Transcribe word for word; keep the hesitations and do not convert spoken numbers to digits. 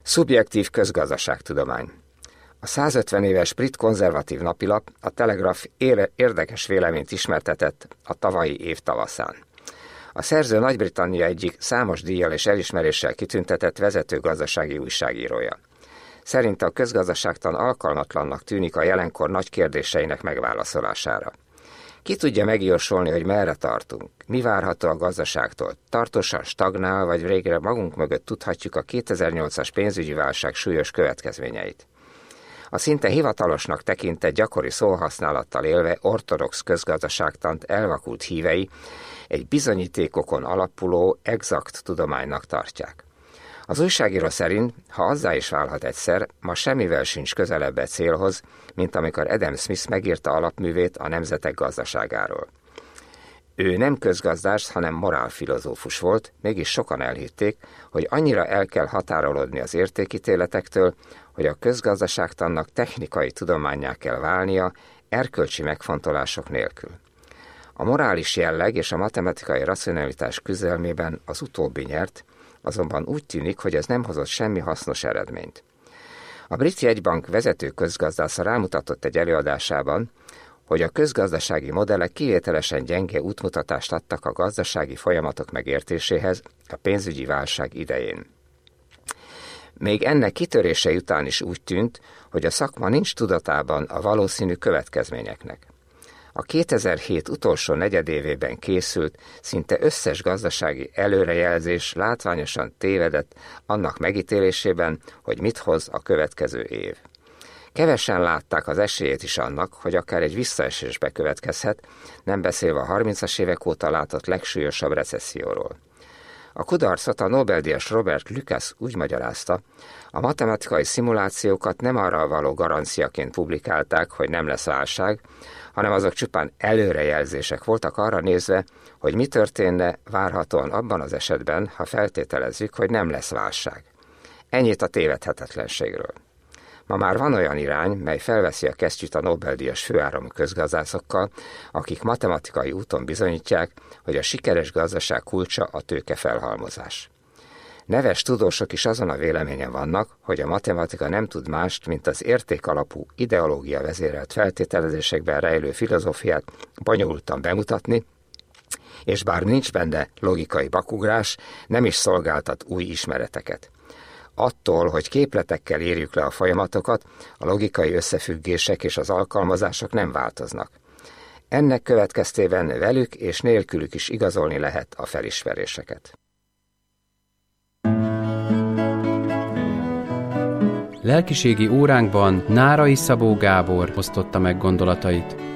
Szubjektív közgazdaságtudomány. A százötven éves brit konzervatív napilap, a Telegraph érdekes véleményt ismertetett a tavalyi év tavaszán. A szerző Nagy-Britannia egyik számos díjjal és elismeréssel kitüntetett vezető gazdasági újságírója. Szerinte a közgazdaságtan alkalmatlannak tűnik a jelenkor nagy kérdéseinek megválaszolására. Ki tudja megjósolni, hogy merre tartunk? Mi várható a gazdaságtól? Tartósan stagnál, vagy végre magunk mögött tudhatjuk a kétezer-nyolcas pénzügyi válság súlyos következményeit? A szinte hivatalosnak tekintett gyakori szóhasználattal élve ortodox közgazdaságtant elvakult hívei egy bizonyítékokon alapuló, exakt tudománynak tartják. Az újságíró szerint, ha azzá is válhat egyszer, ma semmivel sincs közelebb egy célhoz, mint amikor Adam Smith megírta alapművét a nemzetek gazdaságáról. Ő nem közgazdász, hanem morálfilozófus volt, mégis sokan elhitték, hogy annyira el kell határolódni az értékítéletektől, hogy a közgazdaságtannak technikai tudománnyá kell válnia, erkölcsi megfontolások nélkül. A morális jelleg és a matematikai racionalitás küzdelmében az utóbbi nyert, azonban úgy tűnik, hogy ez nem hozott semmi hasznos eredményt. A brit jegybank vezető közgazdásza rámutatott egy előadásában, hogy a közgazdasági modellek kivételesen gyenge útmutatást adtak a gazdasági folyamatok megértéséhez a pénzügyi válság idején. Még ennek kitörése után is úgy tűnt, hogy a szakma nincs tudatában a valószínű következményeknek. A kétezer-hét utolsó negyedévében készült, szinte összes gazdasági előrejelzés látványosan tévedett annak megítélésében, hogy mit hoz a következő év. Kevesen látták az esélyét is annak, hogy akár egy visszaesés bekövetkezhet, nem beszélve a harmincas évek óta látott legsúlyosabb recesszióról. A kudarcot a Nobel-díjas Robert Lucas úgy magyarázta, a matematikai szimulációkat nem arra való garanciaként publikálták, hogy nem lesz válság, hanem azok csupán előrejelzések voltak arra nézve, hogy mi történne várhatóan abban az esetben, ha feltételezzük, hogy nem lesz válság. Ennyit a tévedhetetlenségről. Ma már van olyan irány, mely felveszi a kesztyűt a Nobel-díjas főáramú közgazdászokkal, akik matematikai úton bizonyítják, hogy a sikeres gazdaság kulcsa a tőkefelhalmozás. Neves tudósok is azon a véleményen vannak, hogy a matematika nem tud mást, mint az értékalapú ideológia vezérelt feltételezésekben rejlő filozófiát bonyolultan bemutatni, és bár nincs benne logikai bakugrás, nem is szolgáltat új ismereteket. Attól, hogy képletekkel írjuk le a folyamatokat, a logikai összefüggések és az alkalmazások nem változnak. Ennek következtében velük és nélkülük is igazolni lehet a felismeréseket. Lelkiségi óránkban Nárai Szabó Gábor osztotta meg gondolatait.